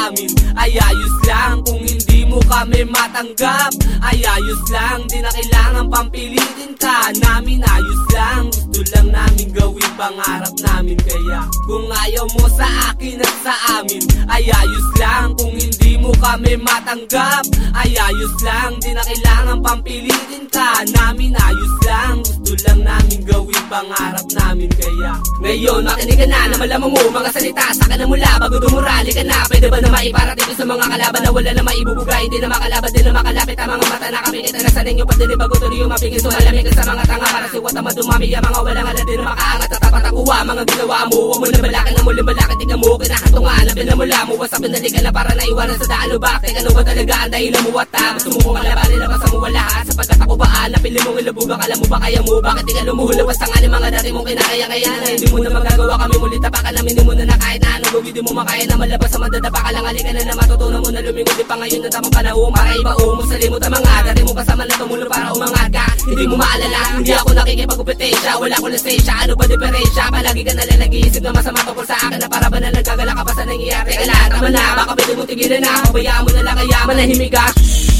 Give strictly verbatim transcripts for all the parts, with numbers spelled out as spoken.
amin ay ayos lang. Kung hindi mo kami matanggap ay ayos lang. Di na kailangan pampilitin ka namin, ayos lang. Gusto lang namin gawin pangarap namin. Kaya kung ayaw mo sa akin at sa amin ay ayos lang. Kung hindi mo kami matanggap ay ayos lang. Di na kailangan pampilitin ka namin, ayos lang. Gusto lang namin gawin pangarap namin. Kaya ngayon makinig ka na na malaman mo mga salita sa ka na mula bago dumurali ka na. Pwede ba na maiparating sa mga kalaban na wala na maibubugay, hindi na makalaban, di na makalapit ang mga mata na kami kita na sa ninyo. Pwede rin bago tuloy yung mapigil so malamig ka sa mga tanga para siwat naman dumami ang mga walang alam, di na makaangat at tapat akuha mga ginawa mo. Huwag mo na balakin na muli balakit ikaw mo kinahatungan na pinamula mo wasap pinalikan na para naiwanan sa daan o bakit ano ba talaga ang dahilan mo at ah, gusto mo kong kalabanin na basa mo wala sapagkat ako baan na pili mong ilabugan alam mo ba kaya mo bakit ikaw lumuhula basta nga ni mga dati mong kinakaya-kaya na hindi mo na magagawa kami muli tapakan namin mo na na kahit na anong gawin di mo makaya na malabas sa madadapa ka lang halika na na matutunan mo na lumingon di pa ngayon na tamang panahon para ibaong mo sa limot ang mga dati mo kasama na tumulo para umangat ka hindi mo maalala hindi ako nakikipag-upetensya wala ko lisensya ano ba diferensya palagi ka nalang nag-iisip na masama tungkol sa akin na para ba na nagkagala ka pa sa nangyayari ka na tama na baka pwede mo tigilan na pabayaan mo na lang kaya manahimik ka.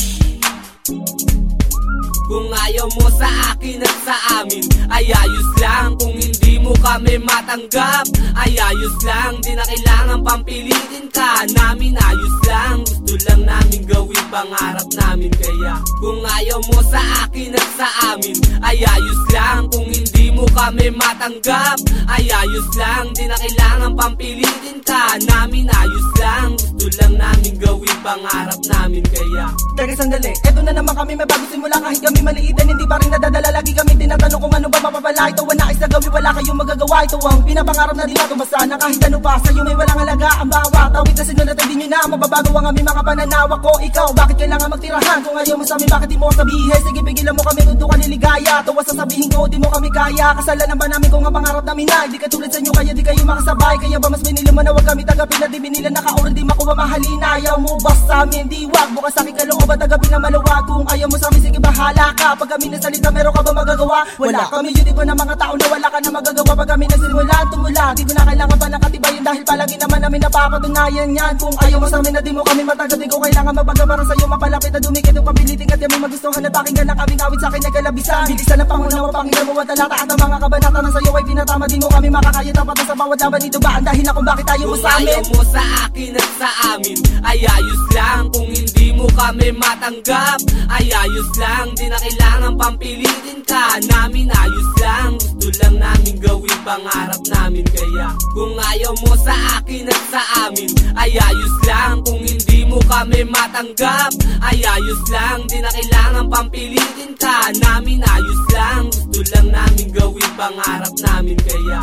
Kung ayaw mo sa akin at sa amin ay ayos lang. Kung hindi mo kami matanggap ay ayos lang. Di na kailangan pampilitin ka namin, ayos lang. Gusto lang namin gawin pangarap namin. Kaya kung ayaw mo sa akin at sa amin ay ayos lang. Kung hindi mo kami matanggap ay ayos lang. Di na kailangan pampilitin ka namin, ayos lang. Gusto lang namin gawin pangarap namin. Kaya teka sandali, eto na naman kami may bago simula kahit kami maliitan hindi pa rin nadadala. Lagi kami tinatanong kung ano ba mapapala. Ito wala isa gawin wala kayong magagawa. Ito ang pinapangarap na di matumasa na kahit ano pa sa'yo may walang alaga ang bawat tawid na sinulat hindi nyo na mababago ang aming mga pananawa ko. Ikaw bakit kailangan magtirahan kung ayaw mo sa amin bakit di mo sabihin. Sige pigilan mo kami kung doon ka niligaya. Tawa sasabihin ko di mo kami kaya. Kasalanan ba namin kung ang pangarap namin na hindi katulad sa inyo kaya di kayo makasabay. Kaya ba mas binili mo na wag kami tagapin na di binila nakaoran di makuha mahalin. Ayaw mo ba sa amin di wag bukas sa akin kaloob at tagapin na maluwag. Kung ayaw mo sa amin sige bahala ka. Pag kami nasalita meron ka ba magagawa? Wala kami yun iba na mga tao na wala ka na magagawa. Pag kami nasimula tumula di ko na kailangan pa nakatibayin dahil palagi naman namin napapatunayan yan. Kung ayaw mo sa amin na di mo kami matagad di ko kailangan mabaga para sa'yo mapalapit na dumikit yung pabiliting at yamin magustuhan at pakinggan ang aming awit sa akin ay kalabisan. Bilisan ang pangunawa pakinggan mo at talata at ang mga kabanata ng sa'yo ay pinatama di mo kami makakaya tapat na sa bawat laban ito ba ang dahilan kung bakit ayaw mo sa amin? Kung ayaw mo sa akin at sa amin ay ayos lang. Kung hindi mo kami matanggap ay ayos lang. Di na kailangan pampilitin ka namin, ayos lang. Gusto lang namin gawin pangarap namin. Kaya kung ayaw mo sa akin at sa amin ay ayos lang. Kung hindi mo kami matanggap ay ayos lang. Di na kailangan pampilitin ka namin, ayos lang. Gusto lang namin gawin pangarap namin. Kaya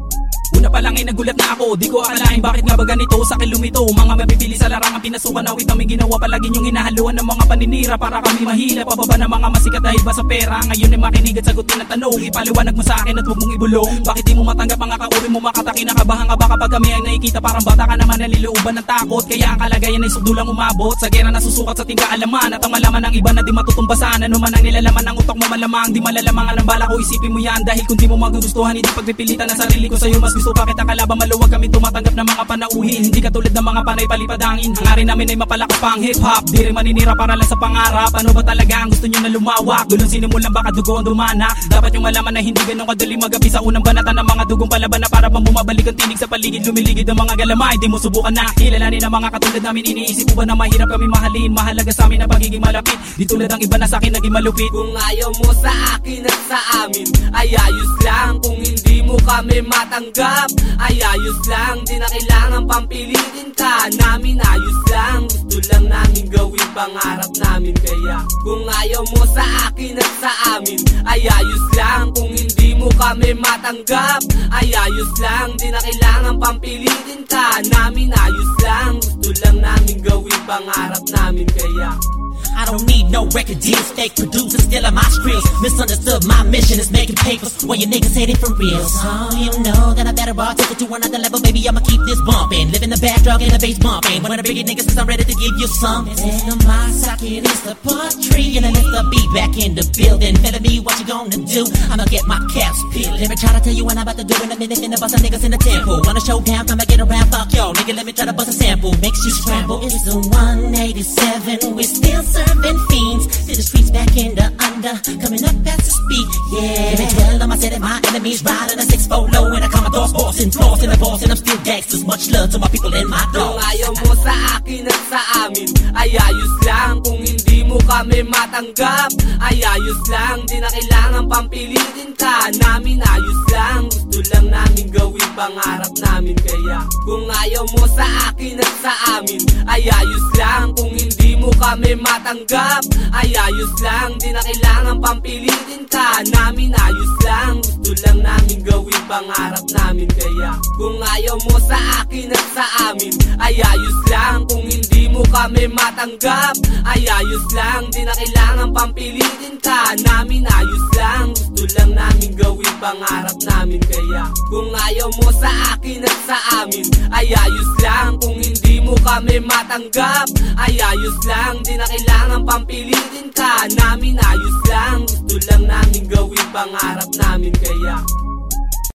una pa lang ay nagulat na ako, di ko akalain bakit nga ba ganito sa akin lumito. Mga mapipili sa larangan pinasukan awit kami ginawa palagi yung hinahaluan ng mga paninira para kami mahila pababa ng mga masikat dahil ba sa pera. Ngayon ay makinig at sagutin ang tanong, ipaliwanag mo sa akin at huwag mong ibulong. Bakit di mo matanggap ang kauri mo makataki nakabahan ka ba kapag kami ay nakikita parang bata ka naman nalilooban ng takot. Kaya ang kalagayan ay sugdulang umabot sa gera nasusukat sa tingka alaman at ang malaman ng iba na di matutumbasan. Ano man ang nilalaman ng utak mo malamang di malalamang ang bala ko isipin mo yan dahil kung di mo magugustuhan hindi pagpipilitan ng sarili ko sa'yo mas gusto bakit ang kalaban maluwag kami tumatanggap ng mga panauhin. Hindi katulad ng mga panay palipadangin. Hangarin namin ay mapalakas pang hip-hop. Di rin maninira para lang sa pangarap. Ano ba talaga ang gusto nyo na lumawak? Gulong sinimulan baka dugo ang dumana. Dapat yung malaman na hindi ganun kadali magapi sa unang banata ng mga dugong palaban na para pang bumabalik ang tinig sa paligid. Lumiligid ang mga galamay. Di mo subukan na kilalanin ang mga katulad namin. Iniisip ko ba na mahirap kami mahalin? Mahalaga sa amin na pagiging malapit. Di tulad ang iba na sa akin naging malupit. Kung ayaw mo sa akin at sa amin ay ayos lang. Kung hindi mo kami matanggap ay ayos lang. Di na kailangan pampilitin ka namin, ayos lang. Gusto lang namin gawin pangarap namin. Kaya kung ayaw mo sa akin at sa amin ay ayos lang. Kung hindi mo kami matanggap ay ayos lang. Di na kailangan pampilitin ka namin, ayos lang. Gusto lang namin gawin pangarap namin. Kaya I don't need no record deals. Fake producers still on my streets. Misunderstood, my mission is making papers while you niggas hate it for real. So you know that I better all take it to another level, baby. I'ma keep this bumping. Living the backdrop in the bass bumping. One of the biggest niggas, cause I'm ready to give you something. In my socket is the poetry, and I lift the beat back in the building. Better me, what you gonna do? I'ma get my caps peeled. Let me try to tell you what I'm about to do in a minute. Finna bust some niggas in the temple. Wanna show down, come and get around, fuck yo. Nigga, let me try to bust a sample. Makes you scramble. It's the one eighty-seven. We're still serving fiends. To the streets back in the under. Coming up at the speed, yeah. Let me tell them I said that my enemies riding a six four low. And I call my dogs bossing, flossing the boss. And I'm still gangsters. Much love to my people and my dogs. Kung ayaw mo sa akin at sa amin, ay ayos lang. Kung hindi mo kami matanggap, ay ayos lang. Di na kailangan pampilitin ka namin, ayos lang. Gusto lang namin gawin pangarap namin. Kaya kung ayaw mo sa akin at sa amin, ay ayos lang. Kung hindi mo kami matanggap, ay ayos lang. Di na kailangan pampilitin ka namin, ayos lang. Gusto lang namin gawin pangarap namin. Kaya kung ayaw mo sa akin at sa amin, ay ayos lang. Kung hindi mo kami matanggap, ay ayos lang. Di na kailangan pampilitin ka namin, ayos lang. Gusto lang namin gawin pangarap namin. Kaya kung ayaw mo sa akin at sa amin, ay ayos lang. Kung hindi mo kami matanggap, ay ayos lang. Di na kailangan pampilitin ka namin, ayos lang. Gusto lang namin gawin pangarap namin. Kaya